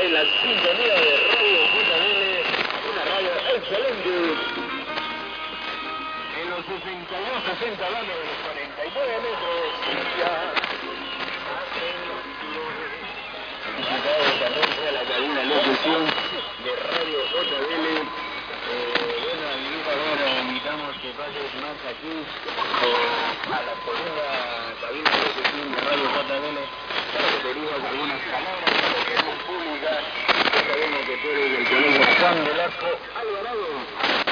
en la sintonía de Radio JL, una radio excelente. En los 62-60 dame de los 49 metros. Visitado también fue la cabina de locución de Radio JL. Bueno, ahora invitamos que pases más aquí a la segunda cabina de locución de Radio JL para que te digas algunas palabras de la opinión pública. Ya sabemos que tú eres del colegio Juan Velasco Alvarado.